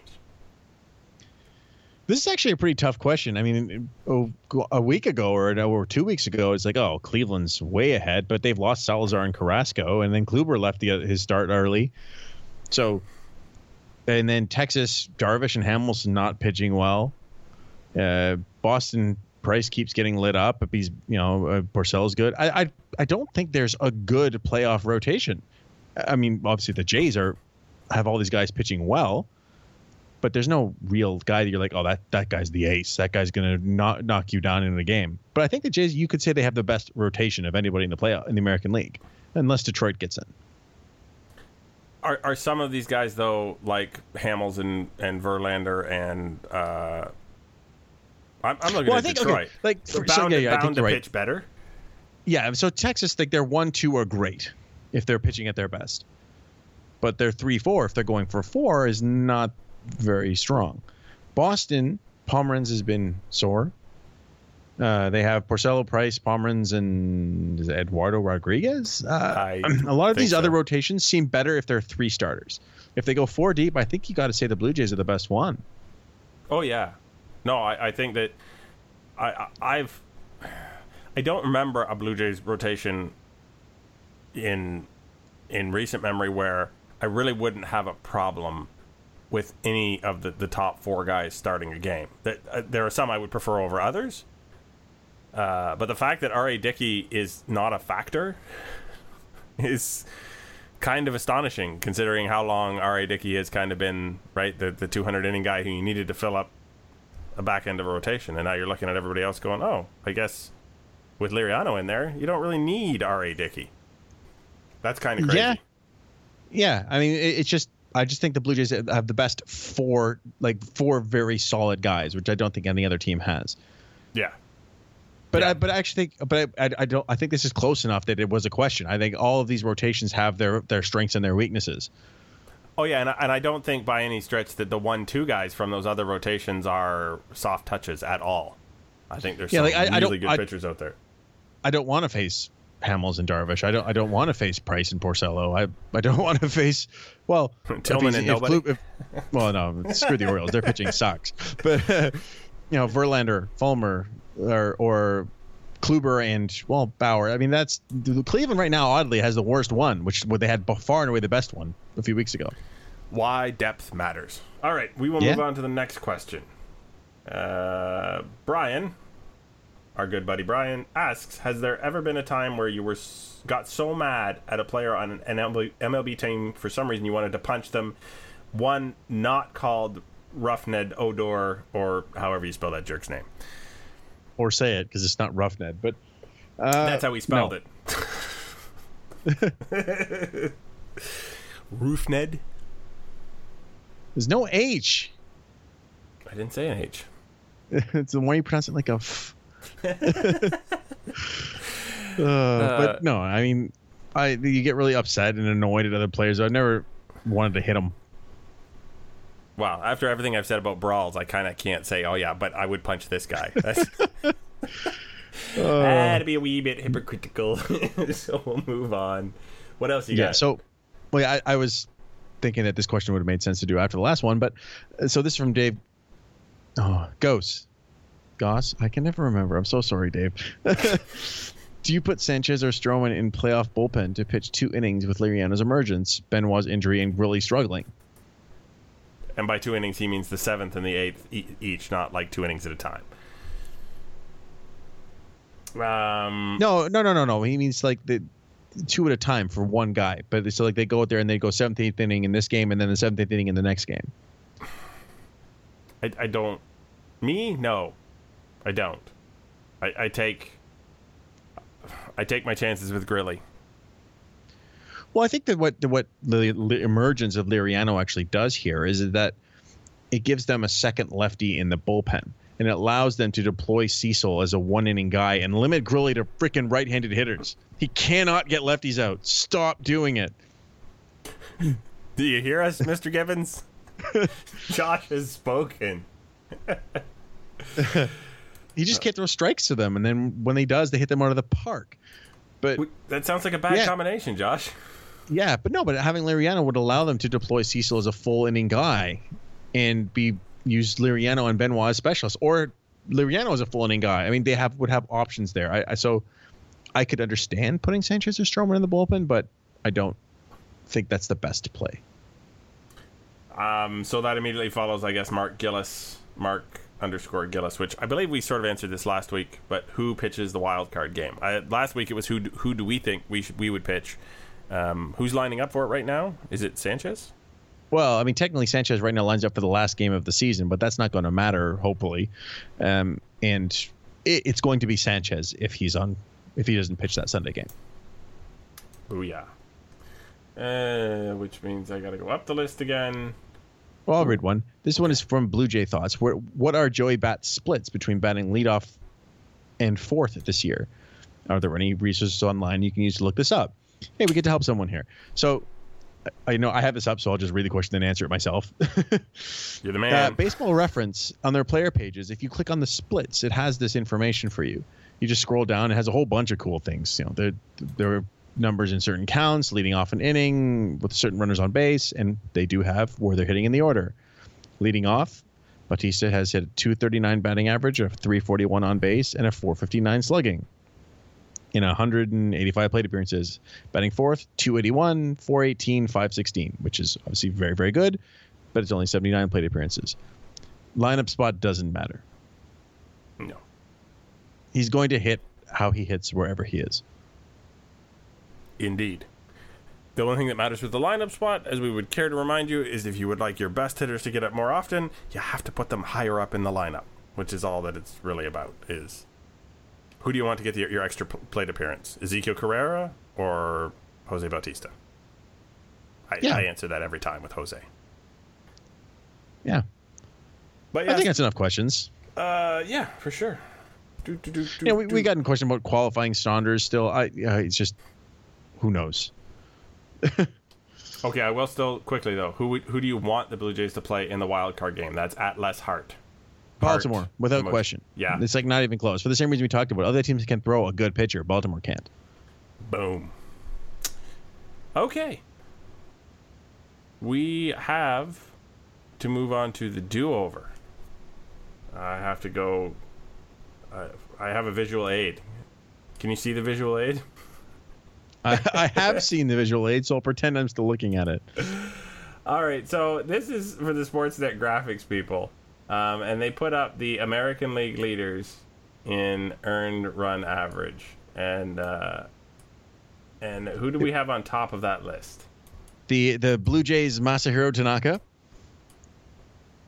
[SPEAKER 1] This is actually a pretty tough question. I mean, a week ago or, or two weeks ago, it's like, oh, Cleveland's way ahead, but they've lost Salazar and Carrasco, and then Kluber left the, his start early. So, and then Texas, Darvish and Hamilton not pitching well. Uh, Boston, Price keeps getting lit up, but he's, you know, uh, Porcello's good. I, I I don't think there's a good playoff rotation. I mean, obviously the Jays are have all these guys pitching well, but there's no real guy that you're like, oh, that, that guy's the ace. That guy's going to knock knock you down in the game. But I think the Jays, you could say they have the best rotation of anybody in the playoff in the American League, unless Detroit gets in.
[SPEAKER 2] Are are some of these guys though, like Hamels and, and Verlander and uh, I'm, I'm looking
[SPEAKER 1] well,
[SPEAKER 2] at
[SPEAKER 1] I think,
[SPEAKER 2] Detroit.
[SPEAKER 1] Okay, like for,
[SPEAKER 2] bound,
[SPEAKER 1] so, yeah, yeah,
[SPEAKER 2] bound
[SPEAKER 1] I think
[SPEAKER 2] to
[SPEAKER 1] right.
[SPEAKER 2] pitch better.
[SPEAKER 1] Yeah, so Texas, like their one, two are great if they're pitching at their best, but their three, four, if they're going for four, is not very strong. Boston, Pomeranz has been sore. Uh, they have Porcello, Price, Pomeranz, and is it Eduardo Rodriguez. Uh, a lot of these so. other rotations seem better if they're three starters. If they go four deep, I think you got to say the Blue Jays are the best one.
[SPEAKER 2] Oh yeah, no, I, I think that I, I I've I don't remember a Blue Jays rotation in in recent memory where I really wouldn't have a problem with any of the, the top four guys starting a game. That uh, there are some I would prefer over others. Uh, but the fact that R A. Dickey is not a factor is kind of astonishing, considering how long R A. Dickey has kind of been, right, the, the two hundred inning guy who you needed to fill up a back end of a rotation. And now you're looking at everybody else going, oh, I guess with Liriano in there, you don't really need R A. Dickey. That's kind of crazy.
[SPEAKER 1] Yeah. Yeah. I mean, it, it's just, I just think the Blue Jays have the best four, like four very solid guys, which I don't think any other team has.
[SPEAKER 2] Yeah.
[SPEAKER 1] But
[SPEAKER 2] yeah.
[SPEAKER 1] I, but I actually think, but I, I, I don't. I think this is close enough that it was a question. I think all of these rotations have their their strengths and their weaknesses.
[SPEAKER 2] Oh yeah, and I, and I don't think by any stretch that the one-two guys from those other rotations are soft touches at all. I think there's yeah, some like, I, really I don't, good I, pitchers out there.
[SPEAKER 1] I don't want to face Hamels and Darvish. I don't. I don't want to face Price and Porcello. I I don't want to face well
[SPEAKER 2] Tillman and nobody.
[SPEAKER 1] If, if, well, no, screw the Orioles. Their pitching sucks. But uh, you know, Verlander, Fulmer, or or Kluber and well Bauer. I mean, that's Cleveland right now. Oddly, has the worst one, which they had far and away the best one a few weeks ago.
[SPEAKER 2] Why depth matters. All right, we will
[SPEAKER 1] yeah.
[SPEAKER 2] move on to the next question. Uh, Brian, our good buddy Brian, asks, has there ever been a time where you were got so mad at a player on an M L B team for some reason you wanted to punch them? One, not called Rougned Odor, or however you spell that jerk's name.
[SPEAKER 1] Or say it, because it's not Rougned, but uh,
[SPEAKER 2] that's how we spelled
[SPEAKER 1] no.
[SPEAKER 2] it. Rougned. There's
[SPEAKER 1] no H.
[SPEAKER 2] I didn't say an H.
[SPEAKER 1] It's the one you pronounce it like a F. uh, uh, but no, I mean, I you get really upset and annoyed at other players. I've never wanted to hit them.
[SPEAKER 2] Wow, after everything I've said about brawls, I kind of can't say, oh yeah, but I would punch this guy. That's uh, that'd be a wee bit hypocritical. So we'll move on. What else you
[SPEAKER 1] yeah,
[SPEAKER 2] got?
[SPEAKER 1] So, well, I, I was thinking that this question would have made sense to do after the last one, but uh, so this is from Dave. Oh, Goss. Goss? I can never remember. I'm so sorry, Dave. Do you put Sanchez or Stroman in playoff bullpen to pitch two innings with Liriano's emergence, Benoit's injury, and really struggling?
[SPEAKER 2] And by two innings, he means the seventh and the eighth e- each, not like two innings at a time. Um,
[SPEAKER 1] no, no, no, no, no. He means like the two at a time for one guy. But so like they go out there and they go seventh, eighth inning in this game, and then the seventh, eighth inning in the next game.
[SPEAKER 2] I, I don't. Me? No, I don't. I, I take. I take my chances with Grilly.
[SPEAKER 1] Well, I think that what what the, the emergence of Liriano actually does here is that it gives them a second lefty in the bullpen, and it allows them to deploy Cecil as a one-inning guy and limit Grilly to freaking right-handed hitters. He cannot get lefties out. Stop doing it.
[SPEAKER 2] Do you hear us, Mister Gibbons? Josh has spoken.
[SPEAKER 1] He just can't throw strikes to them, and then when he does, they hit them out of the park. But
[SPEAKER 2] that sounds like a bad yeah. combination, Josh.
[SPEAKER 1] Yeah, but no, but having Liriano would allow them to deploy Cecil as a full inning guy and be use Liriano and Benoit as specialists, or Liriano as a full inning guy. I mean, they have would have options there. I, I so I could understand putting Sanchez or Stroman in the bullpen, but I don't think that's the best play.
[SPEAKER 2] Um, so that immediately follows, I guess, Mark Gillis, Mark underscore Gillis, which I believe we sort of answered this last week. But who pitches the wild card game? I, last week it was who who do we think we should we would pitch? Um, who's lining up for it right now? Is it Sanchez?
[SPEAKER 1] Well, I mean, technically Sanchez right now lines up for the last game of the season, but that's not going to matter, hopefully. Um, and it, it's going to be Sanchez if he's on, if he doesn't pitch that Sunday game.
[SPEAKER 2] Booyah. Uh, which means I got to go up the list again.
[SPEAKER 1] Well, I'll read one. This one is from Blue Jay Thoughts. Where, what are Joey Bat's splits between batting leadoff and fourth this year? Are there any resources online you can use to look this up? Hey, we get to help someone here. So, I know I have this up, so I'll just read the question and answer it myself.
[SPEAKER 2] You're the man.
[SPEAKER 1] Uh, Baseball Reference, on their player pages, if you click on the splits, it has this information for you. You just scroll down. It has a whole bunch of cool things. You know, there, there are numbers in certain counts, leading off an inning with certain runners on base, and they do have where they're hitting in the order. Leading off, Bautista has hit a two thirty-nine batting average, a three forty-one on base, and a four fifty-nine slugging in one hundred eighty-five plate appearances. Batting fourth, two eighty-one, four eighteen, five sixteen, which is obviously very, very good, but it's only seventy-nine plate appearances. Lineup spot doesn't matter.
[SPEAKER 2] No.
[SPEAKER 1] He's going to hit how he hits wherever he is.
[SPEAKER 2] Indeed. The only thing that matters with the lineup spot, as we would care to remind you, is if you would like your best hitters to get up more often, you have to put them higher up in the lineup, which is all that it's really about, is who do you want to get the, your extra plate appearance? Ezekiel Carrera or Jose Bautista? I,
[SPEAKER 1] yeah.
[SPEAKER 2] I answer that every time with Jose.
[SPEAKER 1] Yeah.
[SPEAKER 2] But yes,
[SPEAKER 1] I think that's enough questions.
[SPEAKER 2] Uh, yeah, for sure. Do, do, do, do,
[SPEAKER 1] yeah, we,
[SPEAKER 2] do.
[SPEAKER 1] we got a question about qualifying Saunders still. I uh, It's just, who knows?
[SPEAKER 2] Okay, I will still quickly, though. Who who do you want the Blue Jays to play in the wild card game? That's at Les Hart.
[SPEAKER 1] Baltimore,
[SPEAKER 2] Hart,
[SPEAKER 1] without
[SPEAKER 2] most,
[SPEAKER 1] question.
[SPEAKER 2] Yeah.
[SPEAKER 1] It's like not even close. For the same reason we talked about. Other teams can throw a good pitcher. Baltimore can't.
[SPEAKER 2] Boom. Okay. We have to move on to the do-over. I have to go... Uh, I have a visual aid. Can you see the visual aid?
[SPEAKER 1] I, I have seen the visual aid, so I'll pretend I'm still looking at it.
[SPEAKER 2] All right, so this is for the Sportsnet graphics people. Um, and they put up the American League leaders in earned run average. And uh, and who do we have on top of that list?
[SPEAKER 1] The the Blue Jays' Masahiro Tanaka.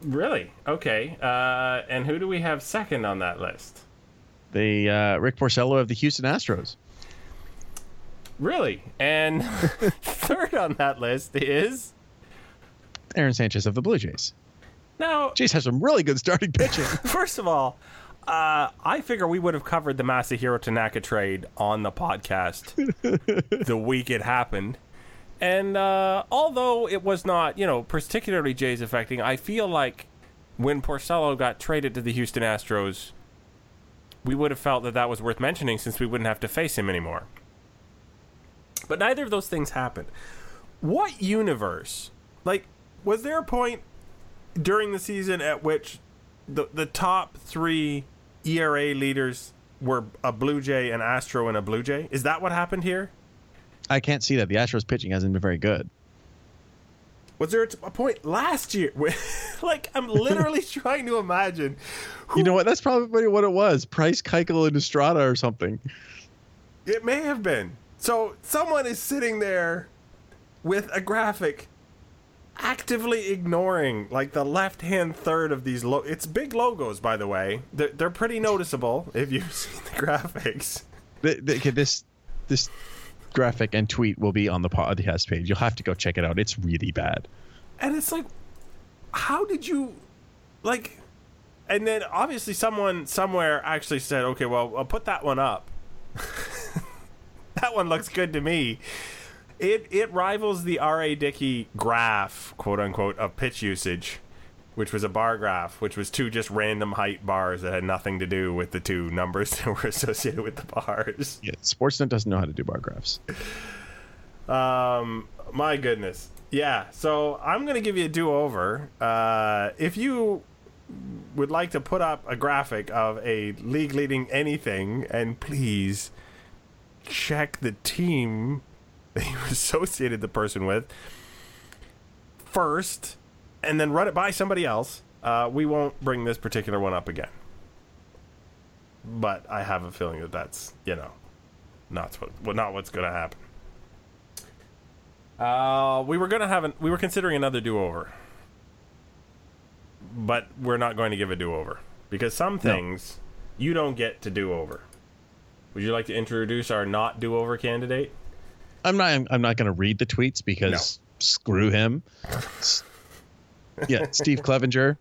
[SPEAKER 2] Really? Okay. Uh, and who do we have second on that list?
[SPEAKER 1] The uh, Rick Porcello of the Houston Astros.
[SPEAKER 2] Really? And third on that list is
[SPEAKER 1] Aaron Sanchez of the Blue Jays.
[SPEAKER 2] Now,
[SPEAKER 1] Jays has some really good starting pitching.
[SPEAKER 2] First of all, uh, I figure we would have covered the Masahiro Tanaka trade on the podcast the week it happened. And uh, although it was not, you know, particularly Jays affecting, I feel like when Porcello got traded to the Houston Astros, we would have felt that that was worth mentioning since we wouldn't have to face him anymore. But neither of those things happened. What universe? Like, was there a point during the season at which the the top three E R A leaders were a Blue Jay, an Astro, and a Blue Jay? Is that what happened here?
[SPEAKER 1] I can't see that. The Astros pitching hasn't been very good.
[SPEAKER 2] Was there a point last year where, like, I'm literally trying to imagine. Who,
[SPEAKER 1] you know what? That's probably what it was. Price, Keuchel, and Estrada or something.
[SPEAKER 2] It may have been. So someone is sitting there with a graphic actively ignoring, like, the left-hand third of these. Lo- it's big logos, by the way. They're, they're pretty noticeable if you've seen the graphics.
[SPEAKER 1] The, the, okay, this this graphic and tweet will be on the podcast page. You'll have to go check it out. It's really bad.
[SPEAKER 2] And it's like, how did you, like, and then obviously someone somewhere actually said, okay, well, I'll put that one up. That one looks good to me. It it rivals the R A. Dickey graph, quote unquote, of pitch usage, which was a bar graph, which was two just random height bars that had nothing to do with the two numbers that were associated with the bars.
[SPEAKER 1] Yeah, Sportsnet doesn't know how to do bar graphs.
[SPEAKER 2] Um, my goodness. Yeah, so I'm going to give you a do-over. Uh, if you would like to put up a graphic of a league-leading anything, and please check the team that you associated the person with first, and then run it by somebody else, uh, we won't bring this particular one up again. But I have a feeling that that's, you know, not what, well, not what's going to happen. Uh, we were going to have an, we were considering another do-over. But we're not going to give a do-over. Because some things no. you don't get to do over. Would you like to introduce our not do-over candidate?
[SPEAKER 1] I'm not I'm not going to read the tweets because no. screw him. Yeah, Steve Clevenger.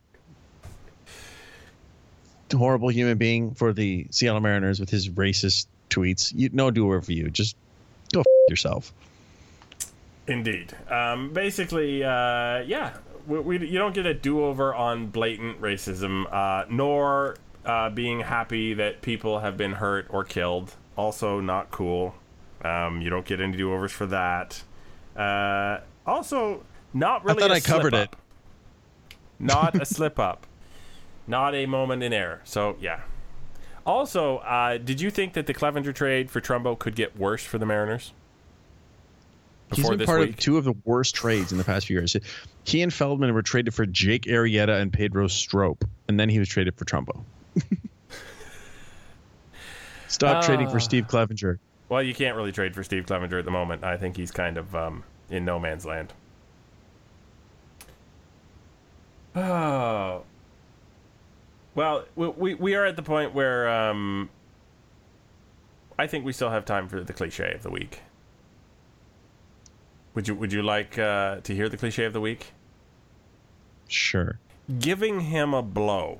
[SPEAKER 1] Horrible human being for the Seattle Mariners with his racist tweets. You, no do-over for you. Just go f*** yourself.
[SPEAKER 2] Indeed. Um, basically, uh, yeah, we, we, you don't get a do-over on blatant racism, uh, nor uh, being happy that people have been hurt or killed. Also not cool. Um, you don't get any do-overs for that. Uh, also, not really
[SPEAKER 1] I thought
[SPEAKER 2] a
[SPEAKER 1] I covered
[SPEAKER 2] slip-up. It. Not a slip-up. Not a moment in error. So, yeah. Also, uh, did you think that the Clevenger trade for Trumbo could get worse for the Mariners?
[SPEAKER 1] He's been
[SPEAKER 2] this
[SPEAKER 1] part
[SPEAKER 2] week?
[SPEAKER 1] of two of the worst trades in the past few years. He and Feldman were traded for Jake Arrieta and Pedro Strop, and then he was traded for Trumbo. Stop uh, trading for Steve Clevenger.
[SPEAKER 2] Well, you can't really trade for Steve Clevenger at the moment. I think he's kind of um, in no man's land. Oh. Well, we we are at the point where um, I think we still have time for the cliche of the week. Would you Would you like uh, to hear the cliche of the week?
[SPEAKER 1] Sure. Giving
[SPEAKER 2] him a blow.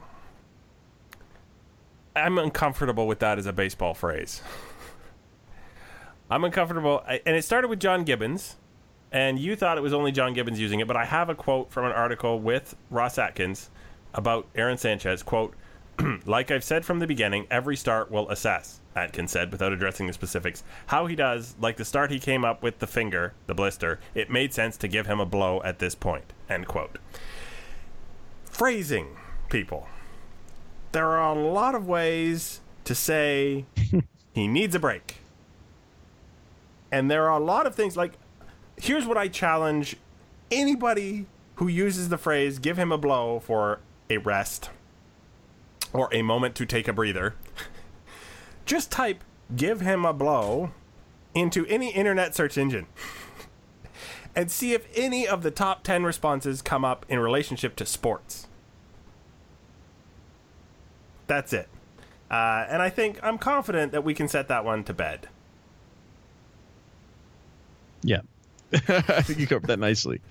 [SPEAKER 2] I'm uncomfortable with that as a baseball phrase. I'm uncomfortable, and it started with John Gibbons, and you thought it was only John Gibbons using it, but I have a quote from an article with Ross Atkins about Aaron Sanchez, quote, "Like I've said from the beginning, every start will assess," Atkins said, without addressing the specifics. "How he does, like the start he came up with the finger, the blister, it made sense to give him a blow at this point," end quote. Phrasing, people. There are a lot of ways to say he needs a break. And there are a lot of things, like, here's what I challenge anybody who uses the phrase, give him a blow for a rest or a moment to take a breather. Just type, give him a blow into any internet search engine and see if any of the top ten responses come up in relationship to sports. That's it. Uh, and I think I'm confident that we can set that one to bed.
[SPEAKER 1] Yeah. I think you covered that nicely.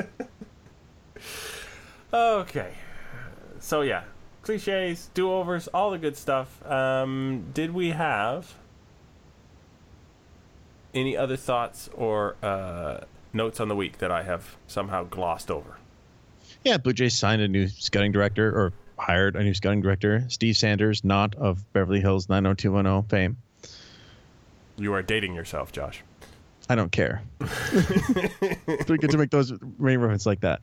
[SPEAKER 2] Okay. So, yeah. Cliches, do-overs, all the good stuff. Um, did we have any other thoughts or uh, notes on the week that I have somehow glossed over?
[SPEAKER 1] Yeah, Blue Jays signed a new scouting director, or hired a new scouting director, Steve Sanders, not of Beverly Hills nine oh two one oh fame.
[SPEAKER 2] You are dating yourself, Josh.
[SPEAKER 1] I don't care. We get to make those main references like that.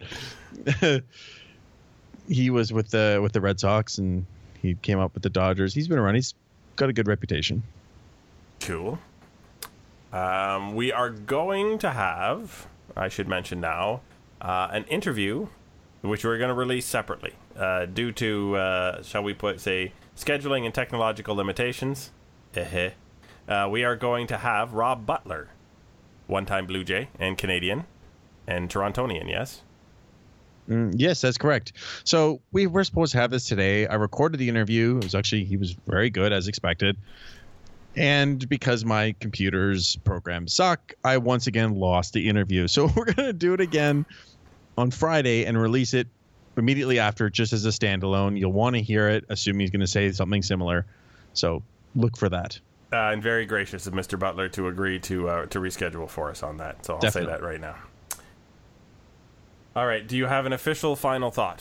[SPEAKER 1] He was with the with the Red Sox, and he came up with the Dodgers. He's been around. He's got a good reputation.
[SPEAKER 2] Cool. Um, we are going to have, I should mention now, uh, an interview, which we're going to release separately, uh, due to, uh, shall we put, say, scheduling and technological limitations. uh, we are going to have Rob Butler, one-time Blue Jay and Canadian and Torontonian, yes?
[SPEAKER 1] Mm, yes, that's correct. So we were supposed to have this today. I recorded the interview. It was actually, he was very good as expected. And because my computer's programs suck, I once again lost the interview. So we're going to do it again on Friday and release it immediately after, just as a standalone. You'll want to hear it, assuming he's going to say something similar. So look for that.
[SPEAKER 2] Uh, and very gracious of Mister Butler to agree to uh, to reschedule for us on that. So I'll Definitely. say that right now. All right. Do you have an official final thought?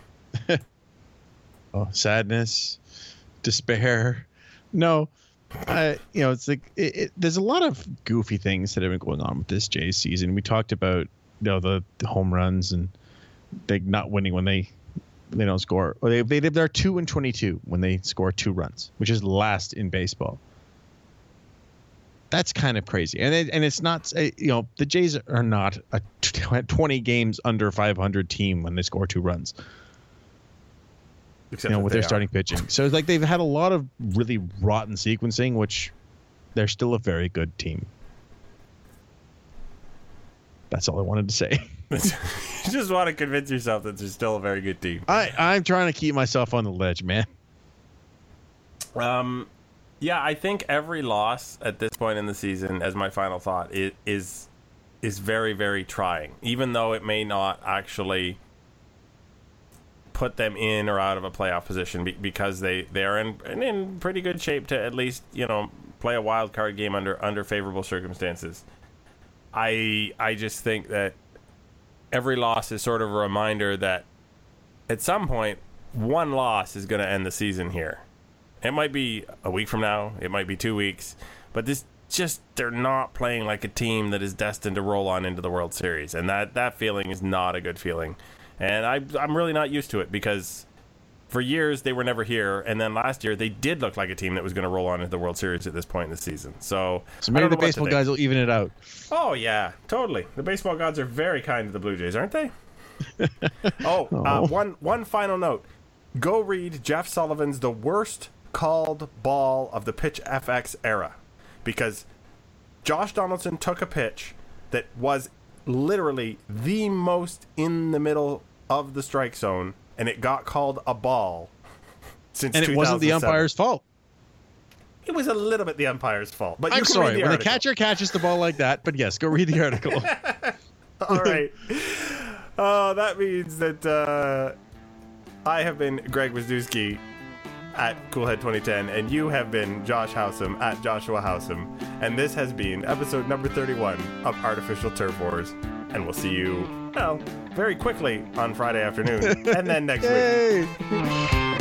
[SPEAKER 1] Oh, sadness, despair. No. Uh, you know, it's like it, it, there's a lot of goofy things that have been going on with this Jays season. We talked about, you know, the, the home runs and they not winning when they they don't score. Or they they they're two and twenty-two when they score two runs, which is last in baseball. That's kind of crazy, and it, and it's not, you know, the Jays are not a twenty games under five hundred team when they score two runs. Except you know, with their are. starting pitching. So it's like they've had a lot of really rotten sequencing, which they're still a very good team. That's all I wanted to say.
[SPEAKER 2] You just want to convince yourself that they're still a very good team.
[SPEAKER 1] I, I'm trying to keep myself on the ledge, man.
[SPEAKER 2] Um, yeah, I think every loss at this point in the season, as my final thought, is is, is very, very trying. Even though it may not actually put them in or out of a playoff position, because they, they are in, in pretty good shape to at least, you know, play a wild card game under under favorable circumstances. I I just think that every loss is sort of a reminder that at some point one loss is going to end the season here. It might be a week from now, it might be two weeks, but this just, they're not playing like a team that is destined to roll on into the World Series, and that that feeling is not a good feeling. And I, I'm really not used to it, because for years they were never here, and then last year they did look like a team that was going to roll on into the World Series at this point in the season. So,
[SPEAKER 1] so maybe the baseball guys will even it out.
[SPEAKER 2] Oh, yeah, totally. The baseball gods are very kind to the Blue Jays, aren't they? oh, oh. Uh, one one final note. Go read Jeff Sullivan's The Worst Called Ball of the Pitch F X Era, because Josh Donaldson took a pitch that was literally the most in the middle of the strike zone, and it got called a ball since
[SPEAKER 1] and it wasn't the umpire's fault.
[SPEAKER 2] It was a little bit the umpire's fault, but
[SPEAKER 1] I'm
[SPEAKER 2] you can
[SPEAKER 1] sorry
[SPEAKER 2] read the
[SPEAKER 1] when
[SPEAKER 2] article.
[SPEAKER 1] the catcher catches the ball like that. But yes, go read the article.
[SPEAKER 2] All right. Uh, that means that uh, I have been Greg Wisniewski at Coolhead twenty ten, and you have been Josh Howsam at Joshua Howsam, and this has been episode number thirty-one of Artificial Turf Wars, and we'll see you, well, very quickly on Friday afternoon, and then next week.